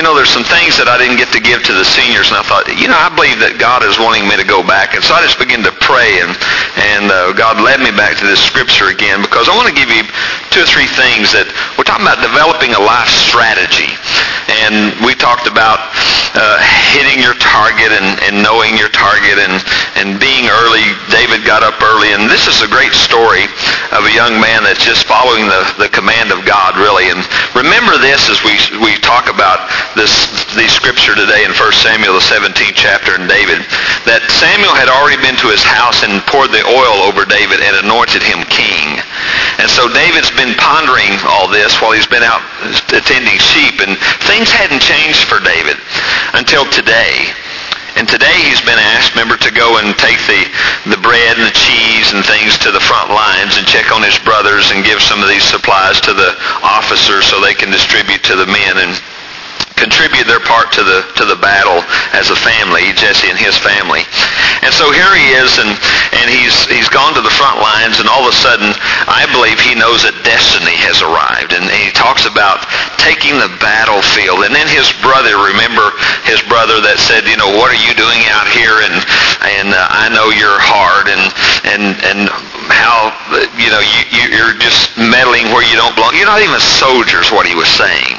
there's some things that I didn't get to give to the seniors, and I thought, I believe that God is wanting me to go back. And so I just began to pray, and God led me back to this scripture again, because I want to give you 2 or 3 things that we're talking about developing a life strategy. And we talked about hitting your target and knowing your target and being early. David got up early, and this is a great story of a young man that's just following the command of God, really. And remember this as we talk about the scripture today in 1 Samuel, the 17th chapter, in David, that Samuel had already been to his house and poured the oil over David and anointed him king. And so David's been pondering all this while he's been out attending sheep, and things hadn't changed for David until today. And today he's been asked, remember, to go and take the bread and the cheese and things to the front lines and check on his brothers and give some of these supplies to the officers so they can distribute to the men and contribute their part to the battle as a family, Jesse and his family. And so here he is, and he's gone to the front lines, and all of a sudden, I believe he knows that destiny has arrived. And he talks about taking the battlefield. And then his brother, remember his brother that said, what are you doing out here? And I know you're hard, and how, you're just meddling where you don't belong. You're not even soldiers, what he was saying.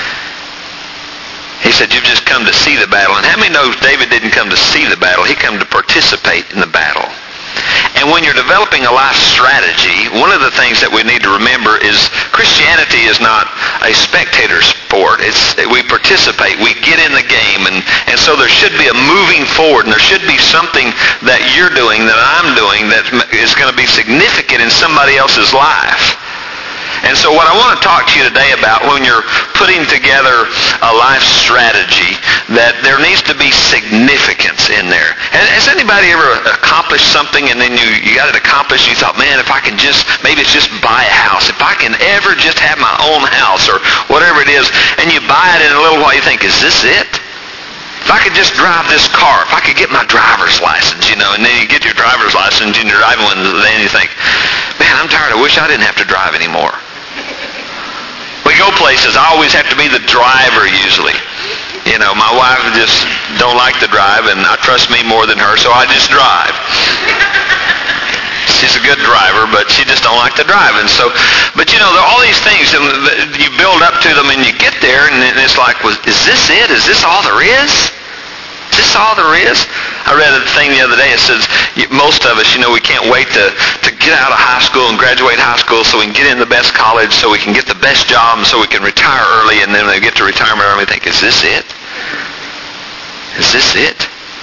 He said, you've just come to see the battle. And how many know David didn't come to see the battle? He came to participate in the battle. And when you're developing a life strategy, one of the things that we need to remember is Christianity is not a spectator sport. We participate. We get in the game. And so there should be a moving forward, and there should be something that you're doing, that I'm doing, that is going to be significant in somebody else's life. And so what I want to talk to you today about, when you're putting together a life strategy, that there needs to be significance in there. Has anybody ever accomplished something and then you got it accomplished, you thought, man, if I can just, maybe it's just buy a house. If I can ever just have my own house or whatever it is, and you buy it in a little while, you think, is this it? If I could just drive this car, if I could get my driver's license, and then you get your driver's license and you're driving one, and then you think, man, I'm tired. I wish I didn't have to drive anymore. We go places, I always have to be the driver usually. My wife just don't like to drive, and I trust me more than her, so I just drive. She's a good driver, but she just don't like to drive. And so, but there are all these things, and you build up to them, and you get there, and it's like, is this it? Is this all there is? Is this all there is? I read a thing the other day. It says most of us, we can't wait to get out of high school and graduate high school so we can get in the best college, so we can get the best job, and so we can retire early. And then when we get to retirement early, we think, is this it? Is this it?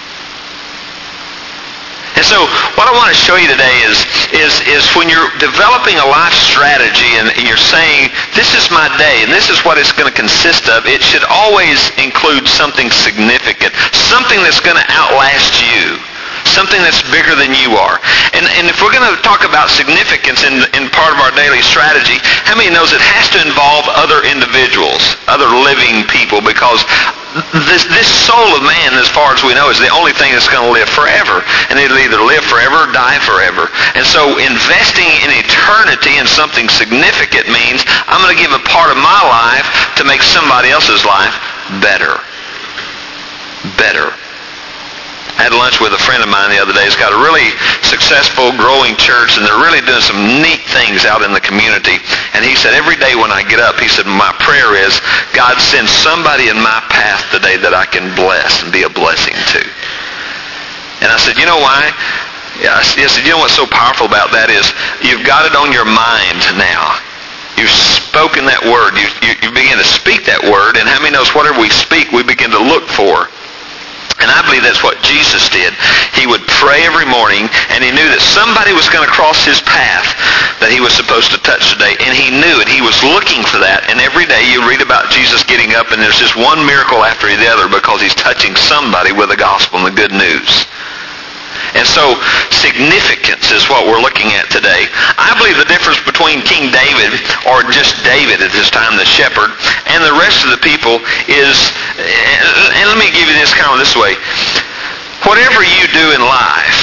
And so what I want to show you today is when you're developing a life strategy and you're saying, this is my day and this is what it's going to consist of, it should always include something significant, something that's going to outlast you, something that's bigger than you are. And if we're going to talk about significance in part of our daily strategy, how many knows it has to involve other individuals, other living people, because this soul of man, as far as we know, is the only thing that's going to live forever. And it'll either live forever or die forever. And so investing in eternity in something significant means I'm going to give a part of my life to make somebody else's life better. Better. I had lunch with a friend of mine the other day. He's got a really successful, growing church, and they're really doing some neat things out in the community. And he said, every day when I get up, he said, my prayer is, God, send somebody in my path today that I can bless and be a blessing to. And I said, you know why? He said, you know what's so powerful about that is you've got it on your mind now. You've spoken that word. You begin to speak that word, and how many knows whatever we speak, we begin to look for. And I believe that's what Jesus did. He would pray every morning, and he knew that somebody was going to cross his path that he was supposed to touch today. And he knew it. He was looking for that. And every day you read about Jesus getting up, and there's just one miracle after the other because he's touching somebody with the gospel and the good news. And so significance is what we're looking at today. I believe the difference between King David, or just David at this time, the shepherd, and the rest of the people is, and let me give you this kind of this way. Whatever you do in life,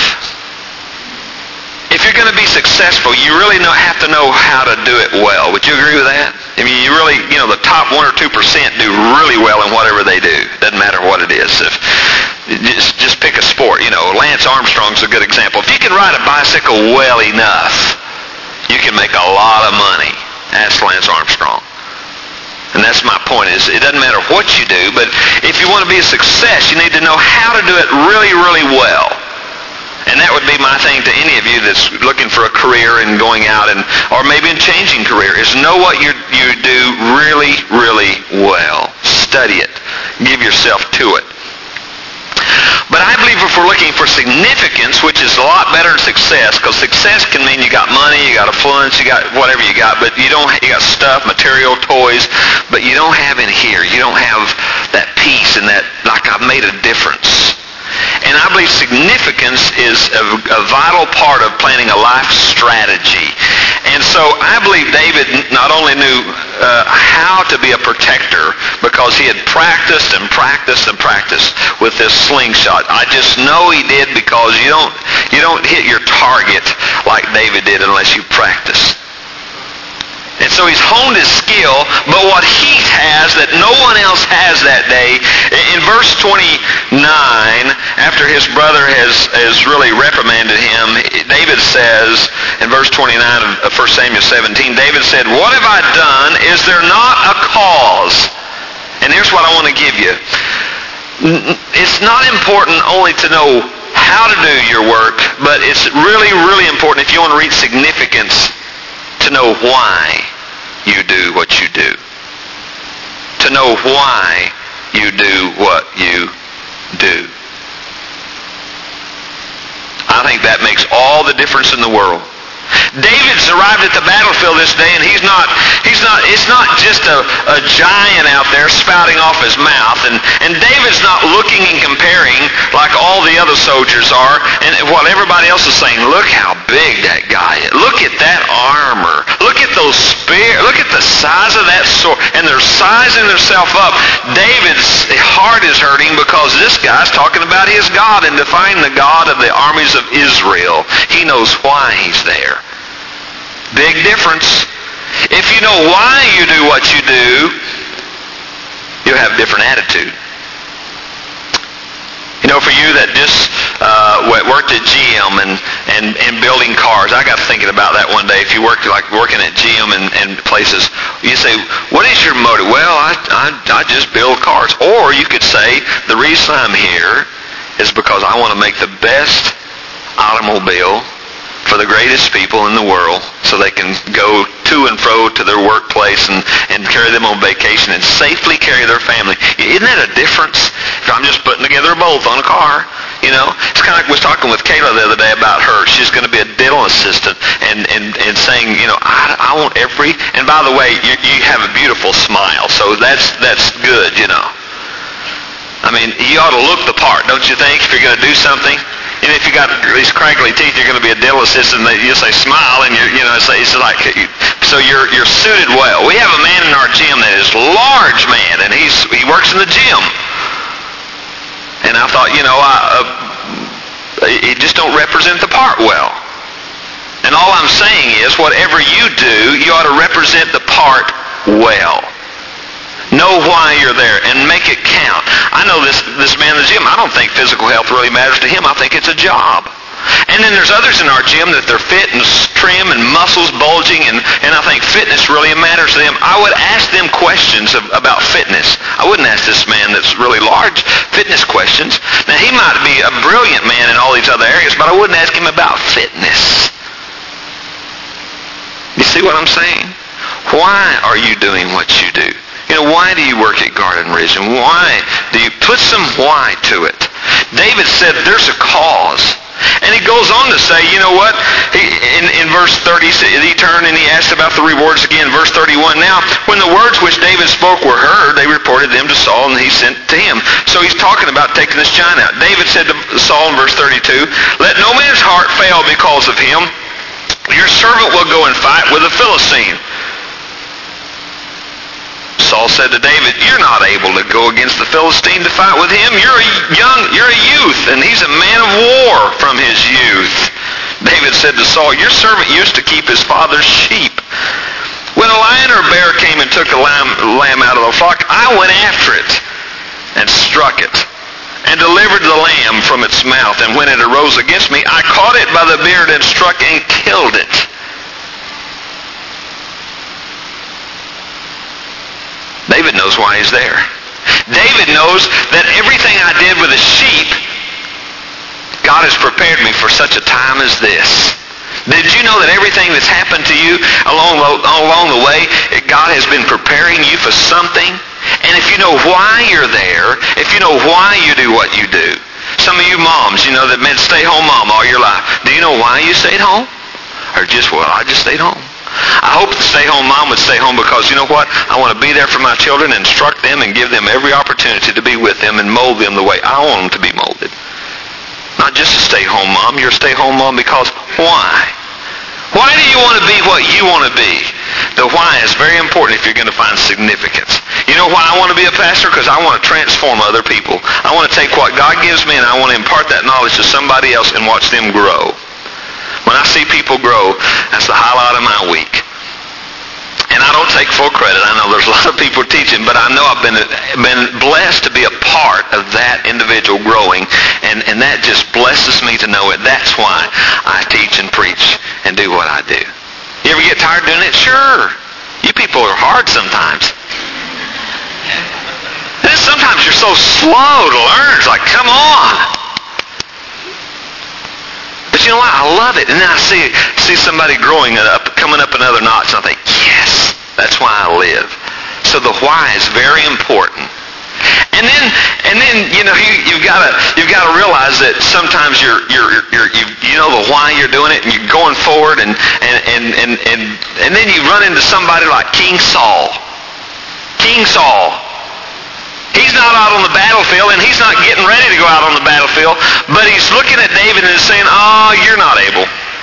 if you're going to be successful, you really have to know how to do it well. Would you agree with that? I mean, you really, the top 1 or 2% do really well in whatever they do. Doesn't matter what it is. Just pick a sport. Lance Armstrong's a good example. If you can ride a bicycle well enough, you can make a lot of money. Ask Lance Armstrong. And that's my point, is it doesn't matter what you do, but if you want to be a success, you need to know how to do it really, really well. And that would be my thing to any of you that's looking for a career and going out or maybe in changing career, is know what you do really, really well. Study it. Give yourself to it. But I believe if we're looking for significance, which is a lot better than success, because success can mean you got money, you got affluence, you got whatever you got, but you got stuff, material, toys, but you don't have in here. You don't have that peace and that, like, I've made a difference. And I believe significance is a vital part of planning a life strategy. And so I believe David not only knew how to be a protector, because he had practiced and practiced and practiced with this slingshot. I just know he did, because you don't hit your target like David did unless you practice. And so he's honed his skill, but what he has that no one else has that day, in verse 29, after his brother has really reprimanded him, David says, in verse 29 of 1 Samuel 17, David said, "What have I done? Is there not a cause?" And here's what I want to give you. It's not important only to know how to do your work, but it's really, really important, if you want to reach significance, to know why you do what you do. To know why you do what you do. I think that makes all the difference in the world. David's arrived at the battlefield this day, and it's not just a giant out there spouting off his mouth, and David's not looking and comparing like all the other soldiers are, and what everybody else is saying, look how big that guy is. Look at that armor. Look at those spears. Look at the size of that sword. And they're sizing themselves up. David's heart is hurting because this guy's talking about his God and defying the God of the armies of Israel. He knows why he's there. Big difference. If you know why you do what you do, you'll have a different attitude. For you that just worked at GM and building cars, I got thinking about that one day. If you worked like working at GM and places, you say, what is your motive? Well, I just build cars. Or you could say, the reason I'm here is because I want to make the best automobile for the greatest people in the world, so they can go to and fro to their workplace and carry them on vacation and safely carry their family. Isn't that a difference? If I'm just putting together a bolt on a car, It's kind of like we was talking with Kayla the other day about her. She's going to be a dental assistant and saying, I want every, and by the way, you have a beautiful smile, so that's good, I mean, you ought to look the part, don't you think, if you're going to do something? And if you got these crackly teeth, you're going to be a dental assistant. You say smile, and it's like, so you're suited well. We have a man in our gym that is a large man, and he works in the gym. And I thought, he just don't represent the part well. And all I'm saying is, whatever you do, you ought to represent the part well. Know why you're there and make it count. I know this man in the gym, I don't think physical health really matters to him. I think it's a job. And then there's others in our gym that they're fit and trim and muscles bulging, and I think fitness really matters to them. I would ask them questions about fitness. I wouldn't ask this man that's really large fitness questions. Now, he might be a brilliant man in all these other areas, but I wouldn't ask him about fitness. You see what I'm saying? Why are you doing what you do? Why do you work at Garden Ridge? And why do you put some why to it? David said there's a cause. And he goes on to say, what? In verse 30, he turned and he asked about the rewards again. Verse 31, now, when the words which David spoke were heard, they reported them to Saul, and he sent to him. So he's talking about taking this giant out. David said to Saul in verse 32, let no man's heart fail because of him. Your servant will go and fight with the Philistine. Saul said to David, you're not able to go against the Philistine to fight with him. You're a youth, and he's a man of war from his youth. David said to Saul, your servant used to keep his father's sheep. When a lion or a bear came and took a lamb out of the flock, I went after it and struck it and delivered the lamb from its mouth. And when it arose against me, I caught it by the beard and struck and killed it. David knows why he's there. David knows that everything I did with the sheep, God has prepared me for such a time as this. Did you know that everything that's happened to you along the way, God has been preparing you for something? And if you know why you're there, if you know why you do what you do, some of you moms, you know, that meant stay-home mom all your life. Do you know why you stayed home? Or just, well, I just stayed home. I hope the stay-home mom would stay home because, you know what? I want to be there for my children and instruct them and give them every opportunity to be with them and mold them the way I want them to be molded. Not just a stay-home mom. You're a stay-home mom because why? Why do you want to be what you want to be? The why is very important if you're going to find significance. You know why I want to be a pastor? Because I want to transform other people. I want to take what God gives me and I want to impart that knowledge to somebody else and watch them grow. When I see people grow, that's the highlight of my week. And I don't take full credit. I know there's a lot of people teaching, but I know I've been blessed to be a part of that individual growing, and that just blesses me to know it. That's why I teach and preach and do what I do. You ever get tired doing it? Sure. You people are hard sometimes. And sometimes you're so slow to learn. It's like, come on. But you know what? I love it. And then I see somebody growing up, coming up another notch, and I think, yes, that's why I live. So the why is very important. And then you know you've got to realize that sometimes you know the why you're doing it, and you're going forward, and then you run into somebody like King Saul. King Saul. He's not out on the battlefield, and he's not getting ready to go out on the battlefield, but he's looking at David and saying, oh, you're not able.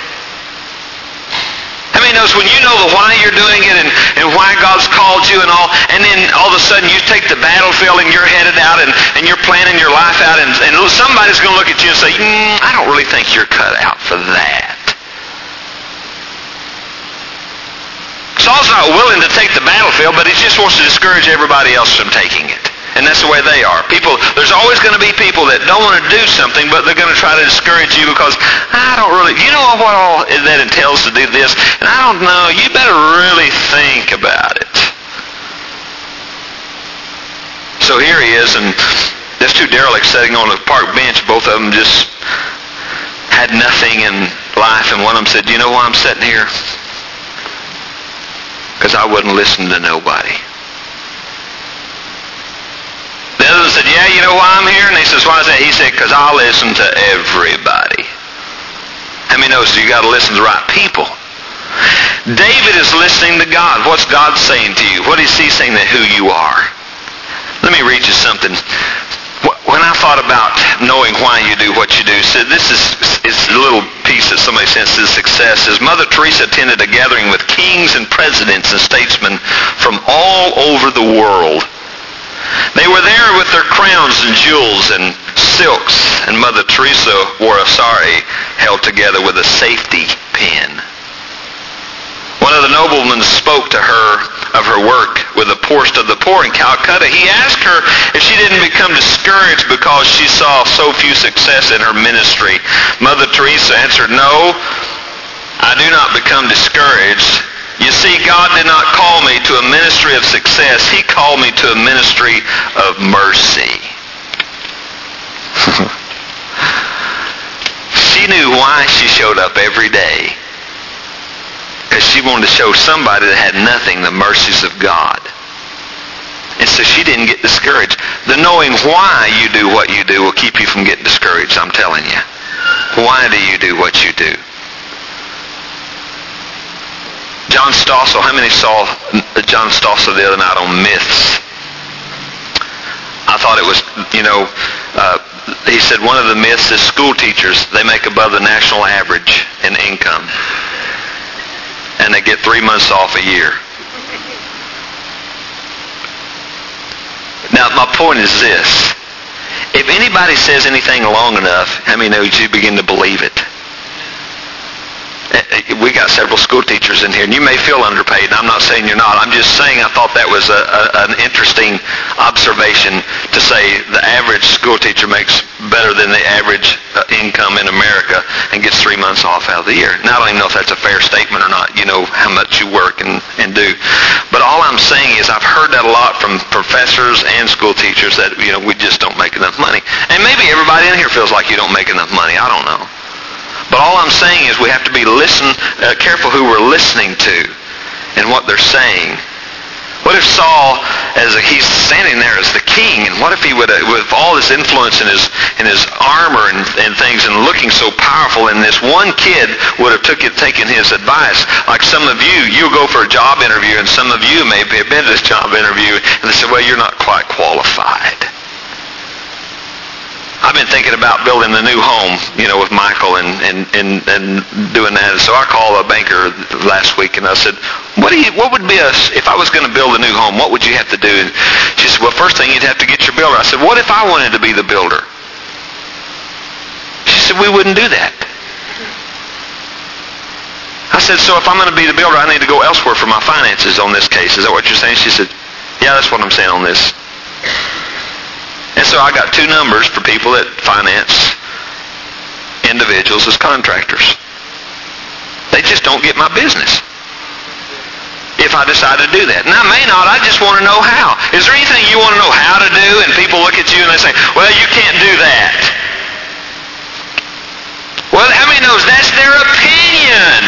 How many knows when you know the why you're doing it and why God's called you and all, and then all of a sudden you take the battlefield and you're headed out and you're planning your life out, and somebody's going to look at you and say, I don't really think you're cut out for that. Saul's not willing to take the battlefield, but he just wants to discourage everybody else from taking it. And that's the way they are. There's always going to be people that don't want to do something, but they're going to try to discourage you because, I don't really, you know what all that entails to do this? And I don't know, you better really think about it. So here he is, and there's two derelicts sitting on a park bench. Both of them just had nothing in life, and one of them said, you know why I'm sitting here? Because I wouldn't listen to nobody. The other one said, yeah, you know why I'm here? And he says, why is that? He said, because I listen to everybody. How many knows you got to listen to the right people? David is listening to God. What's God saying to you? What is he saying to who you are? Let me read you something. When I thought about knowing why you do what you do, so this is a little piece that somebody sends to success, is Mother Teresa attended a gathering with kings and presidents and statesmen from all over the world. They were there with their crowns and jewels and silks, and Mother Teresa wore a sari held together with a safety pin. One of the noblemen spoke to her of her work with the poorest of the poor in Calcutta. He asked her if she didn't become discouraged because she saw so few success in her ministry. Mother Teresa answered, no, I do not become discouraged. You see, God did not call me to a ministry of success. He called me to a ministry of mercy. She knew why she showed up every day. Because she wanted to show somebody that had nothing the mercies of God. And so she didn't get discouraged. The knowing why you do what you do will keep you from getting discouraged, I'm telling you. Why do you do what you do? John Stossel, how many saw John Stossel the other night on Myths? I thought it was, he said one of the myths is school teachers, they make above the national average in income. And they get 3 months off a year. Now, my point is this. If anybody says anything long enough, how many know you begin to believe it? we got several school teachers in here, and you may feel underpaid, and I'm not saying you're not. I'm just saying I thought that was an interesting observation to say the average school teacher makes better than the average income in America and gets 3 months off out of the year. Now, I don't even know if that's a fair statement or not, how much you work and do. But all I'm saying is I've heard that a lot from professors and school teachers that, we just don't make enough money. And maybe everybody in here feels like you don't make enough money. I don't know. But all I'm saying is we have to be careful who we're listening to and what they're saying. What if Saul, he's standing there as the king, and what if he would, with all his influence in his armor and things, and looking so powerful, and this one kid would have taken his advice? Like some of you'll go for a job interview, and some of you may have been to this job interview, and they say, well, you're not quite qualified. I've been thinking about building a new home, with Michael and doing that. So I called a banker last week and I said, what would be if I was going to build a new home, what would you have to do? And she said, well, first thing you'd have to get your builder. I said, what if I wanted to be the builder? She said, we wouldn't do that. I said, so if I'm going to be the builder, I need to go elsewhere for my finances on this case. Is that what you're saying? She said, yeah, that's what I'm saying on this. And so I got 2 numbers for people that finance individuals as contractors. They just don't get my business if I decide to do that. And I may not. I just want to know how. Is there anything you want to know how to do? And people look at you and they say, well, you can't do that. Well, how many knows that's their opinion?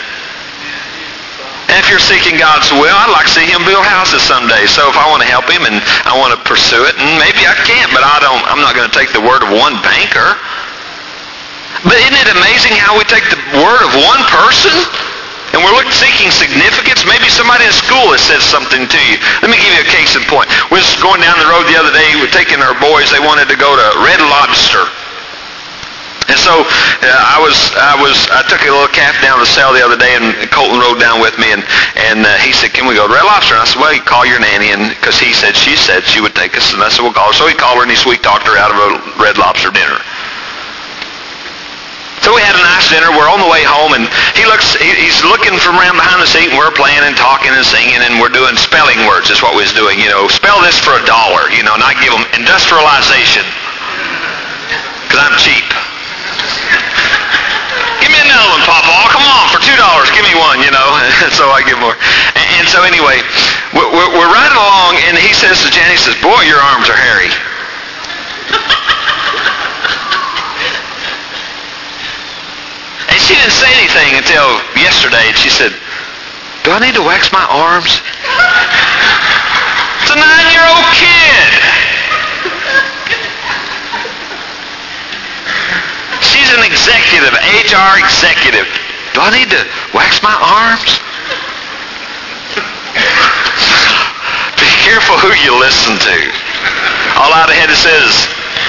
And if you're seeking God's will, I'd like to see him build houses someday. So if I want to help him and I want to pursue it, and maybe I can't, but I'm not going to take the word of one banker. But isn't it amazing how we take the word of one person and we're seeking significance? Maybe somebody in school has said something to you. Let me give you a case in point. We was going down the road the other day. We were taking our boys. They wanted to go to Red Lobster. And so I took a little calf down to sell the other day, and Colton rode down with me, and he said, can we go to Red Lobster? And I said, well, you call your nanny, because she said she would take us, and I said, we'll call her. So he called her, and he sweet-talked her out of a Red Lobster dinner. So we had a nice dinner. We're on the way home, and he's looking from around behind the seat, and we're playing and talking and singing, and we're doing spelling words. That's what we was doing. Spell this for $1, and I give them industrialization, because I'm cheap. Give me another one, Papa. Come on, for $2, give me one, So I give more. And so anyway, we're riding along, and he says to Jenny, he says, boy, your arms are hairy. And she didn't say anything until yesterday, and she said, do I need to wax my arms? It's a 9-year-old kid. She's an executive, HR executive. Do I need to wax my arms? Be careful who you listen to. All I'd have had to say is,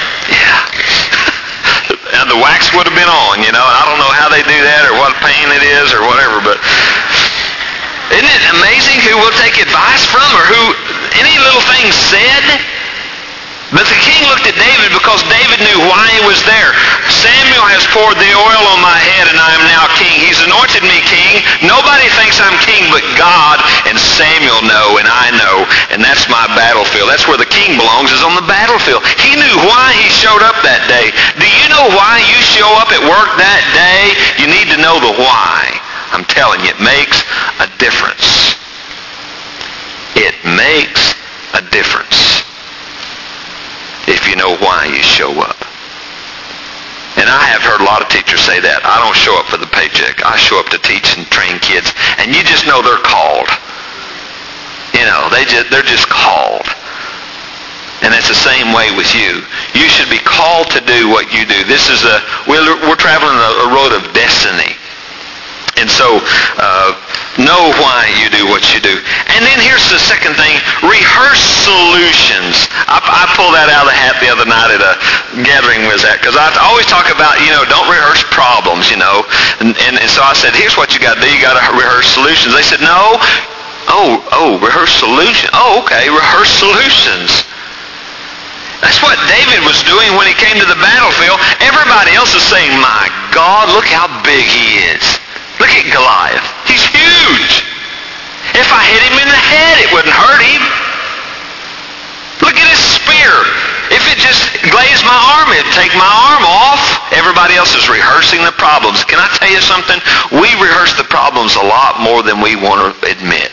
yeah. And the wax would have been on, I don't know how they do that or what pain it is or whatever, but isn't it amazing who we'll take advice from or who any little thing said? But the king looked at David because David knew why he was there. Samuel has poured the oil on my head and I am now king. He's anointed me king. Nobody thinks I'm king but God, and Samuel know and I know, and that's my battlefield. That's where the king belongs, is on the battlefield. He knew why he showed up that day. Do you know why you show up at work that day? You need to know the why. I'm telling you, it makes a difference. It makes a difference if you know why you show up. And I have heard a lot of teachers say that. I don't show up for the paycheck. I show up to teach and train kids. And you just know they're called. They're just called. And it's the same way with you. You should be called to do what you do. We're traveling a road of destiny. And so, know why you do what you do. And then here's the second thing, rehearse solutions. I pulled that out of the hat the other night at a gathering we was at, because I always talk about, don't rehearse problems, And so I said, here's what you got to do. You got to rehearse solutions. They said, no. Rehearse solutions. Oh, okay, rehearse solutions. That's what David was doing when he came to the battlefield. Everybody else is saying, my God, look how big he is. Look at Goliath. He's huge. If I hit him in the head, it wouldn't hurt him. Look at his spear. If it just glazed my arm, it'd take my arm off. Everybody else is rehearsing the problems. Can I tell you something? We rehearse the problems a lot more than we want to admit.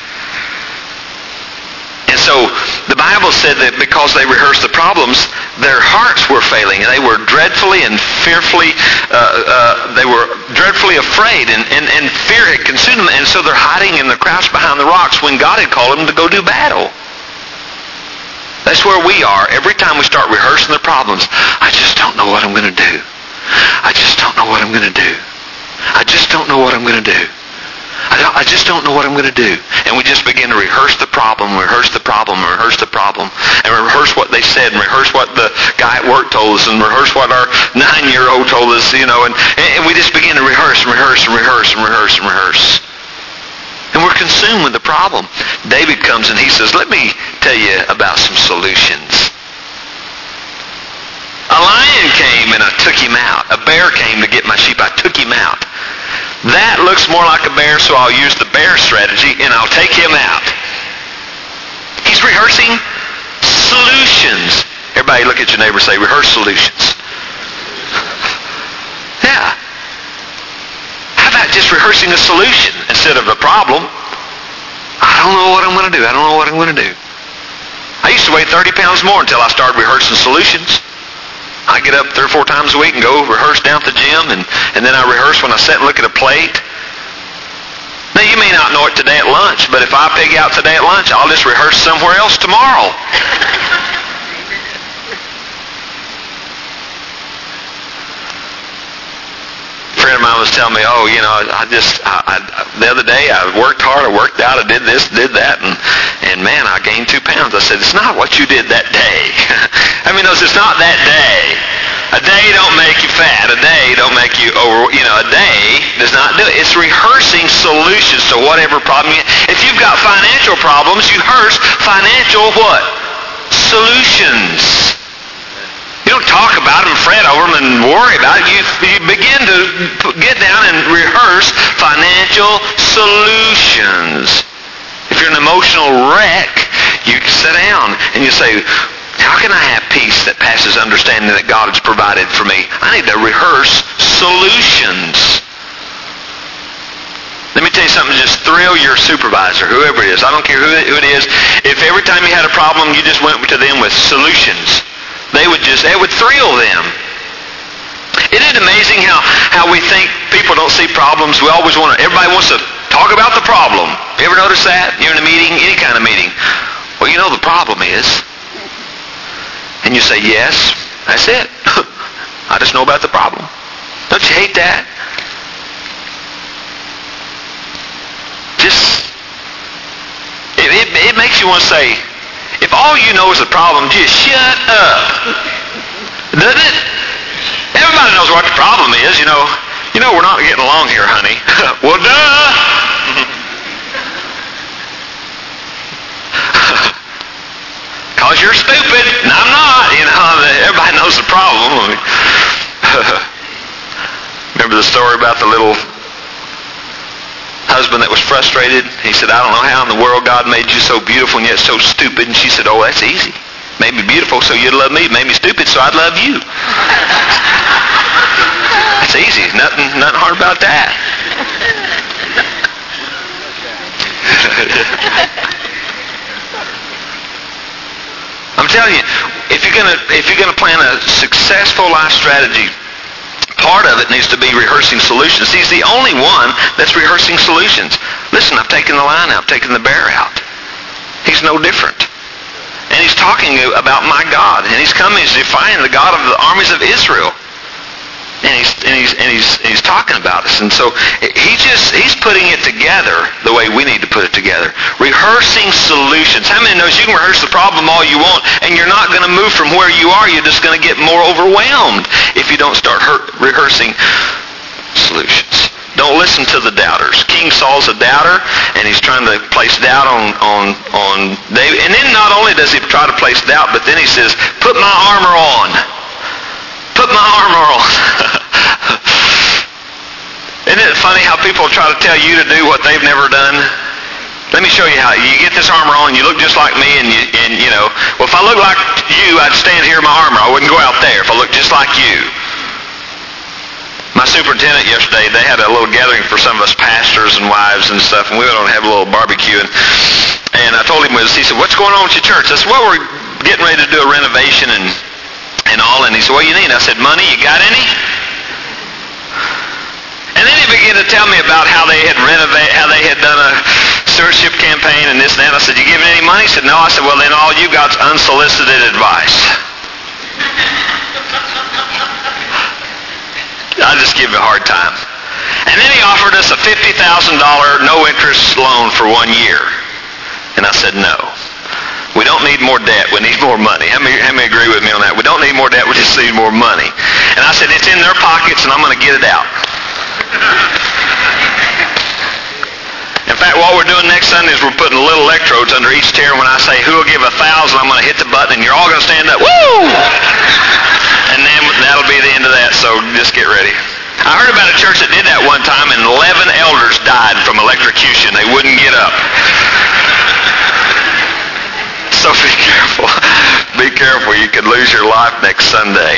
And so the Bible said that because they rehearsed the problems, their hearts were failing. And they were dreadfully and fearfully, they were dreadfully afraid. And fear had consumed them. And so they're hiding in the crouch behind the rocks when God had called them to go do battle. That's where we are. Every time we start rehearsing the problems, I just don't know what I'm going to do. I just don't know what I'm going to do. I just don't know what I'm going to do. I just don't know what I'm going to do. And we just begin to rehearse the problem, rehearse the problem, rehearse the problem, and rehearse what they said, and rehearse what the guy at work told us, and rehearse what our 9-year-old told us, and we just begin to rehearse and rehearse and rehearse and rehearse and rehearse. And we're consumed with the problem. David comes and he says, let me tell you about some solutions. A lion came and I took him out. A bear came to get my sheep. I took him out. That looks more like a bear, so I'll use the bear strategy and I'll take him out. He's rehearsing solutions. Everybody look at your neighbor and say, rehearse solutions. Yeah. How about just rehearsing a solution instead of a problem? I don't know what I'm going to do. I don't know what I'm going to do. I used to weigh 30 pounds more until I started rehearsing solutions. I get up 3 or 4 times a week and go rehearse down at the gym, and then I rehearse when I sit and look at a plate. Now, you may not know it today at lunch, but if I pig out today at lunch, I'll just rehearse somewhere else tomorrow. A friend of mine was telling me, the other day I worked hard, I worked out, I did this, did that, and man, I gained 2 pounds. I said, it's not what you did that day. It's not that day. A day don't make you fat. A day don't make you a day does not do it. It's rehearsing solutions to whatever problem if you've got financial problems, you rehearse financial what? Solutions. You don't talk about them, fret over them, and worry about it. You begin to get down and rehearse financial solutions. If you're an emotional wreck, you sit down and you say, how can I have peace that passes understanding that God has provided for me? I need to rehearse solutions. Let me tell you something, just thrill your supervisor, whoever it is. I don't care who it is. If every time you had a problem, you just went to them with solutions, it would thrill them. Isn't it amazing how we think people don't see problems? Everybody wants to talk about the problem. You ever notice that? You're in a meeting, any kind of meeting. Well, the problem is. And you say, yes, that's it. I just know about the problem. Don't you hate that? It makes you want to say, if all you know is the problem, just shut up. Doesn't it? Everybody knows what the problem is. We're not getting along here, honey. Well, duh. Because you're stupid, and I'm not. Everybody knows the problem. Remember the story about the little husband that was frustrated? He said, I don't know how in the world God made you so beautiful and yet so stupid. And she said, oh, that's easy. Made me beautiful so you'd love me. Made me stupid so I'd love you. That's easy. Nothing hard about that. I'm telling you, if you're gonna plan a successful life strategy, part of it needs to be rehearsing solutions. He's the only one that's rehearsing solutions. Listen, I've taken the lion out, I've taken the bear out. He's no different. And he's talking about my God, and he's coming, he's defying the God of the armies of Israel. And he's talking about us. And so he's putting it together the way we need to put it together. Rehearsing solutions. How many knows you can rehearse the problem all you want and you're not going to move from where you are. You're just going to get more overwhelmed if you don't start rehearsing solutions. Don't listen to the doubters. King Saul's a doubter, and he's trying to place doubt on David. And then not only does he try to place doubt, but then he says, put my armor on. Put my armor on. Isn't it funny how people try to tell you to do what they've never done? Let me show you how. You get this armor on, you look just like me, and you know, well, if I look like you, I'd stand here in my armor. I wouldn't go out there if I looked just like you. My superintendent yesterday, they had a little gathering for some of us pastors and wives and stuff, and we went on to have a little barbecue, and I told him, he said, what's going on with your church? I said, well, we're getting ready to do a renovation and all, and he said, what do you need? I said, money, you got any? And then he began to tell me about how they had done a stewardship campaign and this and that. I said, you giving any money? He said, no. I said, well, then all you got's unsolicited advice. I just give him a hard time. And then he offered us a $50,000 no-interest loan for 1 year. And I said, no. We don't need more debt. We need more money. How many agree with me on that? We don't need more debt. We just need more money. And I said, it's in their pockets, and I'm going to get it out. In fact, what we're doing next Sunday is we're putting little electrodes under each chair. When I say, who will give 1,000, I'm going to hit the button, and you're all going to stand up. Woo! And then that'll be the end of that, so just get ready. I heard about a church that did that one time, and 11 elders died from electrocution. They wouldn't get up. So be careful. Be careful. You could lose your life next Sunday.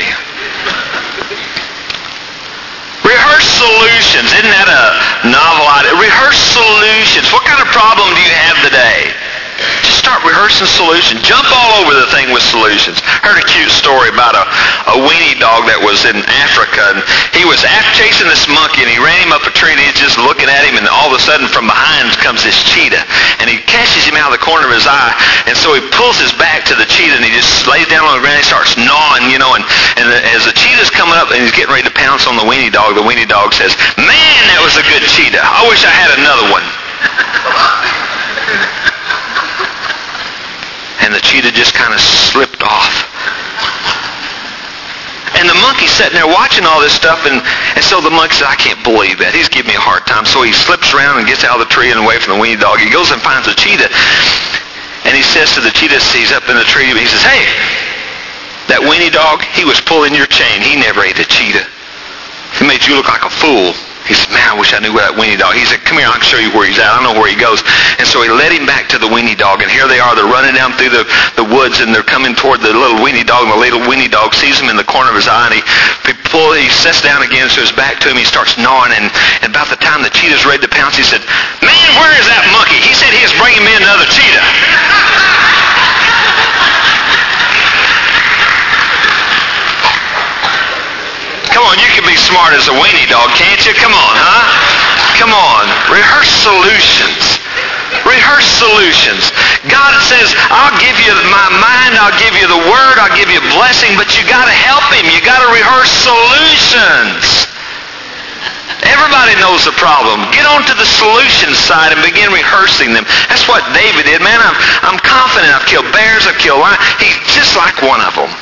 Rehearse solutions. Isn't that a novel idea? Rehearse solutions. What kind of problem do you have today? Just start rehearsing solutions. Jump all over the thing with solutions. Heard a cute story about a weenie dog that was in Africa, and he was chasing this monkey, and he ran him up a tree, and he's just looking at him, and all of a sudden from behind comes this cheetah, and he catches him out of the corner of his eye, and so he pulls his back to the cheetah, and he just lays down on the ground, and he starts gnawing, you know, and as the cheetah's coming up, and he's getting ready to pounce on the weenie dog says, man, that was a good cheetah. I wish I had another one. And the cheetah just kind of slipped off. And the monkey's sitting there watching all this stuff, and so the monkey said, I can't believe that. He's giving me a hard time. So he slips around and gets out of the tree and away from the weenie dog. He goes and finds the cheetah, and he says to the cheetah, he's up in the tree, he says, hey, that weenie dog, he was pulling your chain. He never ate a cheetah. He made you look like a fool. He said, man, I wish I knew where that weenie dog. He said, come here, I can show you where he's at. I don't know where he goes. And so he led him back to the weenie dog, and here they are. They're running down through the woods, and they're coming toward the little weenie dog, and the little weenie dog sees him in the corner of his eye, and he sits down again, so his back to him. He starts gnawing, and about the time the cheetah's ready to pounce, he said, man, where is that monkey? He said he was bringing me another cheetah. Come on, you can be smart as a weenie dog, can't you? Come on, huh? Come on. Rehearse solutions. Rehearse solutions. God says, I'll give you my mind, I'll give you the word, I'll give you blessing, but you got to help him. You got to rehearse solutions. Everybody knows the problem. Get onto the solution side and begin rehearsing them. That's what David did. Man, I'm confident. I've killed bears, I've killed lions. He's just like one of them.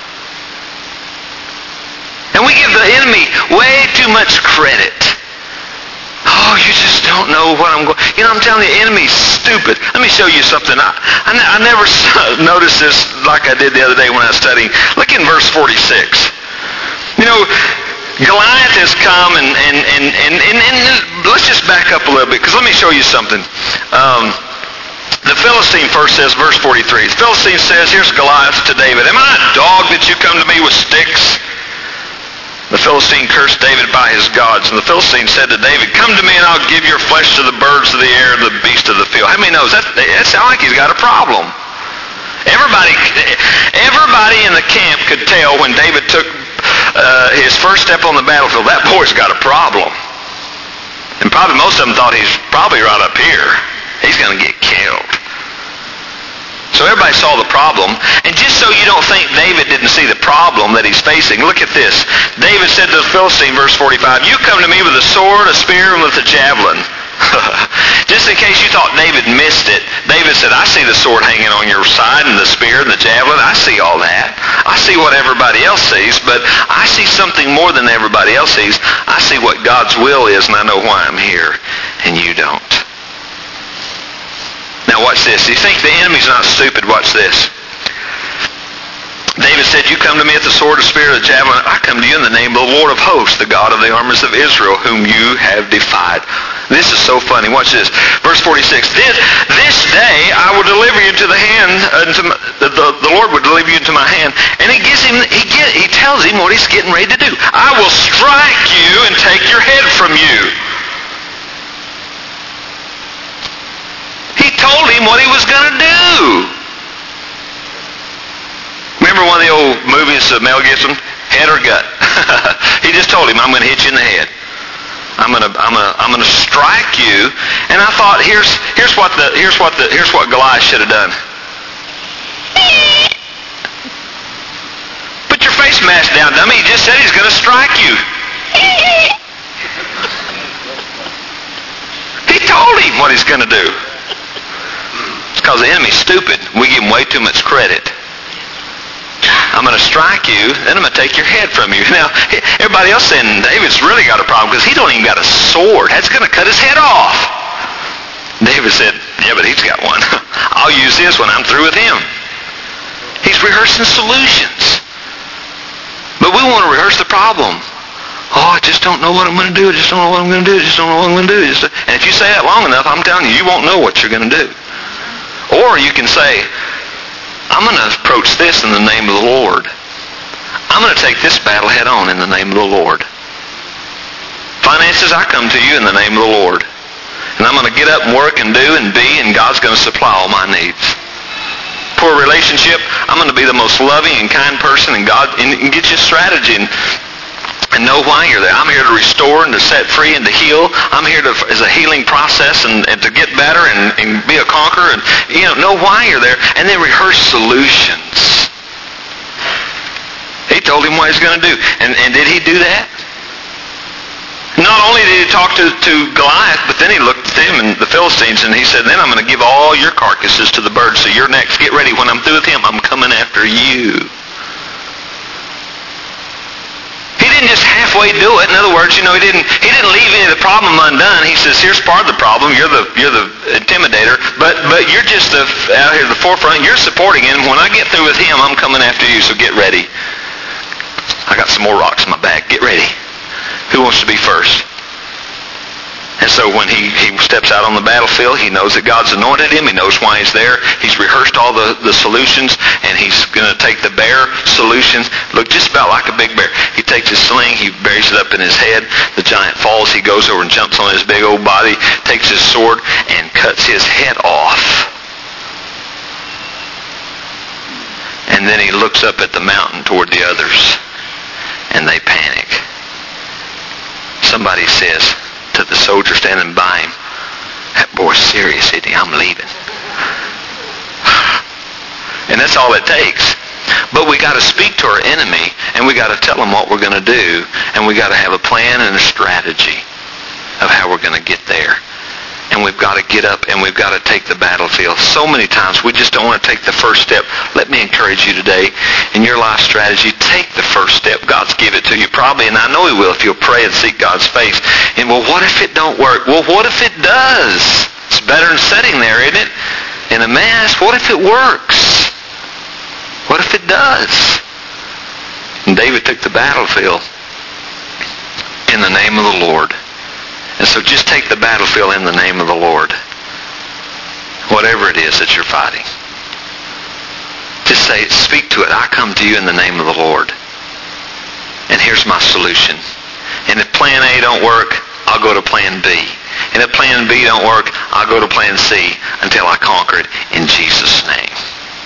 And we give the enemy way too much credit. Oh, you just don't know what I'm going... You know, I'm telling you, the enemy's stupid. Let me show you something. I never noticed this like I did the other day when I was studying. Look in verse 46. You know, Goliath has come, and let's just back up a little bit, because let me show you something. The Philistine first says, verse 43. The Philistine says, here's Goliath to David, am I a dog that you come to me with sticks? The Philistine cursed David by his gods, and the Philistine said to David, come to me and I'll give your flesh to the birds of the air and the beasts of the field. How many knows that sounds like he's got a problem? Everybody in the camp could tell when David took his first step on the battlefield, that boy's got a problem. And probably most of them thought he's probably right up here. He's going to get killed. So everybody saw the problem. And just so you don't think David didn't see the problem that he's facing, look at this. David said to the Philistine, verse 45, you come to me with a sword, a spear, and with a javelin. Just in case you thought David missed it, David said, I see the sword hanging on your side and the spear and the javelin. I see all that. I see what everybody else sees, but I see something more than everybody else sees. I see what God's will is, and I know why I'm here, and you don't. Now watch this. You think the enemy's not stupid? Watch this. David said, you come to me at the sword, the spear, the javelin. I come to you in the name of the Lord of hosts, the God of the armies of Israel, whom you have defied. This is so funny. Watch this. Verse 46. This day I will deliver you to the hand, the Lord will deliver you into my hand. And he tells him what he's getting ready to do. I will strike you and take your head from you. He told him what he was going to do. Remember one of the old movies of Mel Gibson, Head or Gut? He just told him, I'm going to hit you in the head. I'm going to strike you. And I thought, here's what Goliath should have done. Put your face mask down, dummy. He just said he's going to strike you. He told him what he's going to do. It's because the enemy's stupid. We give him way too much credit. I'm going to strike you, then I'm going to take your head from you. Now, everybody else saying David's really got a problem because he don't even got a sword. That's going to cut his head off. David said, yeah, but he's got one. I'll use this when I'm through with him. He's rehearsing solutions. But we want to rehearse the problem. Oh, I just don't know what I'm going to do. I just don't know what I'm going to do. I just don't know what I'm going to do. And if you say that long enough, I'm telling you, you won't know what you're going to do. Or you can say, I'm going to approach this in the name of the Lord. I'm going to take this battle head on in the name of the Lord. Finances, I come to you in the name of the Lord. And I'm going to get up and work and do and be, and God's going to supply all my needs. Poor relationship, I'm going to be the most loving and kind person, and God and get you a strategy and know why you're there. I'm here to restore and to set free and to heal. I'm here as a healing process and to get better and be a conqueror and know why you're there. And then rehearse solutions. He told him what he's going to do. And did he do that? Not only did he talk to Goliath, but then he looked at them and the Philistines and he said, then I'm going to give all your carcasses to the birds. So you're next. Get ready. When I'm through with him, I'm coming after you. He didn't just halfway do it. In other words, he didn't leave any of the problem undone. He says, here's part of the problem. You're the intimidator, but you're just out here at the forefront. You're supporting him. When I get through with him, I'm coming after you. So get ready. I got some more rocks in my bag. Get ready. Who wants to be first? And so when he steps out on the battlefield, he knows that God's anointed him. He knows why he's there. He's rehearsed all the solutions, and he's going to take the bear solutions. Look just about like a big bear. He takes his sling. He buries it up in his head. The giant falls. He goes over and jumps on his big old body, takes his sword, and cuts his head off. And then he looks up at the mountain toward the others, and they panic. Somebody says to the soldier standing by him, that boy's serious, isn't he? I'm leaving. And that's all it takes. But we got to speak to our enemy, and we got to tell him what we're going to do, and we got to have a plan and a strategy of how we're going to get there. And we've got to get up and we've got to take the battlefield. So many times we just don't want to take the first step. Let me encourage you today in your life strategy, take the first step. God's give it to you probably, and I know he will if you'll pray and seek God's face. And well, what if it don't work? Well, what if it does? It's better than sitting there, isn't it? In a mess. What if it works? What if it does? And David took the battlefield in the name of the Lord. And so just take the battlefield in the name of the Lord. Whatever it is that you're fighting. Just say, speak to it. I come to you in the name of the Lord. And here's my solution. And if plan A don't work, I'll go to plan B. And if plan B don't work, I'll go to plan C until I conquer it in Jesus' name.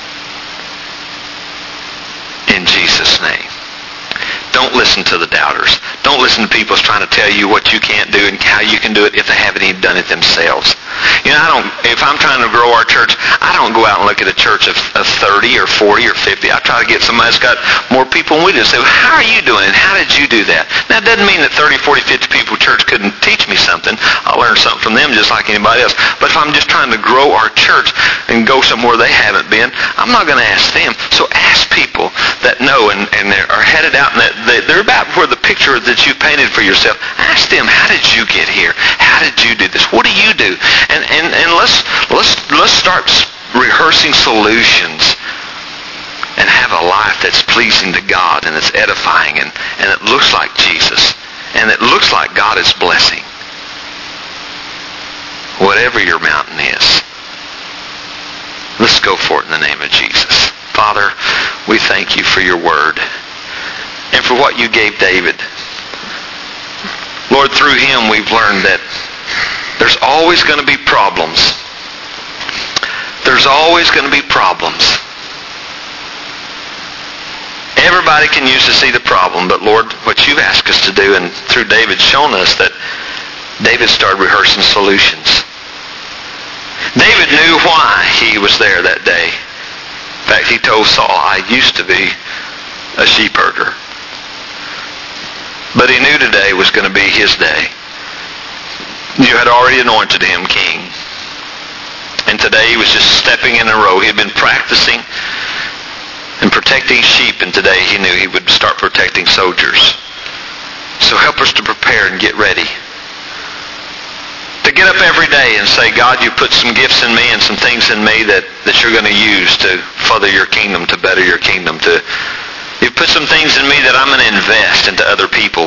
In Jesus' name. Don't listen to the doubters. Don't listen to people trying to tell you what you can't do and how you can do it if they haven't even done it themselves. If I'm trying to grow our church, I don't go out and look at a church of 30 or 40 or 50. I try to get somebody that's got more people than we do and say, well, how are you doing it? How did you do that? Now, it doesn't mean that 30, 40, 50 people church couldn't teach me something. I'll learn something from them just like anybody else. But if I'm just trying to grow our church and go somewhere they haven't been, I'm not going to ask them. So ask people that know and are headed out and that they're about where the picture that you painted for yourself. Ask them, how did you get here? How did you do this? What do you do? And let's start rehearsing solutions. and have a life that's pleasing to God and it's edifying and it looks like Jesus and it looks like God is blessing. Whatever your mountain is, let's go for it in the name of Jesus. Father, we thank you for your word and for what you gave David. Lord, through him we've learned that there's always going to be problems. There's always going to be problems. Everybody can usually see the problem, but Lord, what you've asked us to do, and through David shown us that David started rehearsing solutions. David knew why he was there that day. In fact, he told Saul, I used to be a sheep herder. But he knew today was going to be his day. You had already anointed him king. And today he was just stepping in a row. He had been practicing and protecting sheep, and today he knew he would start protecting soldiers. So help us to prepare and get ready. To get up every day and say, God, you put some gifts in me and some things in me that you're going to use to further your kingdom, to better your kingdom. You've put some things in me that I'm going to invest into other people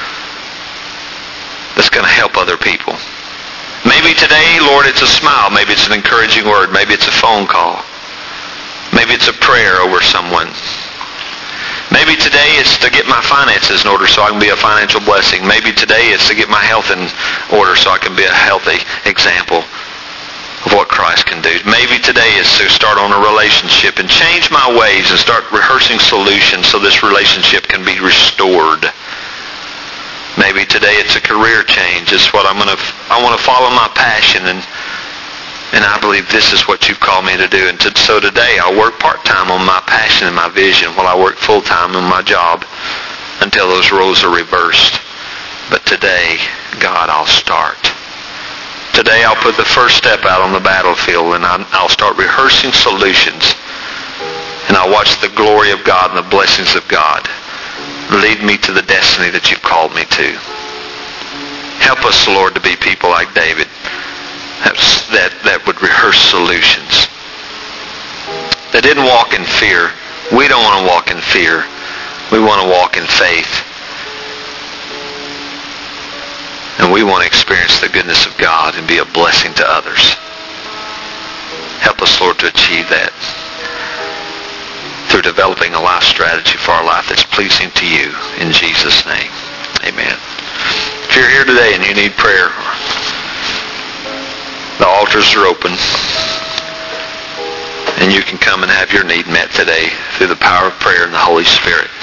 that's going to help other people. Maybe today, Lord, it's a smile. Maybe it's an encouraging word. Maybe it's a phone call. Maybe it's a prayer over someone. Maybe today it's to get my finances in order so I can be a financial blessing. Maybe today it's to get my health in order so I can be a healthy example of what Christ can do. Maybe today is to start on a relationship and change my ways and start rehearsing solutions so this relationship can be restored. Maybe today it's a career change. It's what I want to follow my passion, and I believe this is what you've called me to do. And so today I'll work part-time on my passion and my vision while I work full-time on my job until those roles are reversed. But today, God, I'll start. Today I'll put the first step out on the battlefield, and I'll start rehearsing solutions. And I'll watch the glory of God and the blessings of God lead me to the destiny that you've called me to. Help us, Lord, to be people like David that would rehearse solutions. That didn't walk in fear. We don't want to walk in fear. We want to walk in faith. And we want to experience the goodness of God and be a blessing to others. Help us, Lord, to achieve that through developing a life strategy for our life that's pleasing to you. In Jesus' name, amen. If you're here today and you need prayer, the altars are open, and you can come and have your need met today through the power of prayer and the Holy Spirit.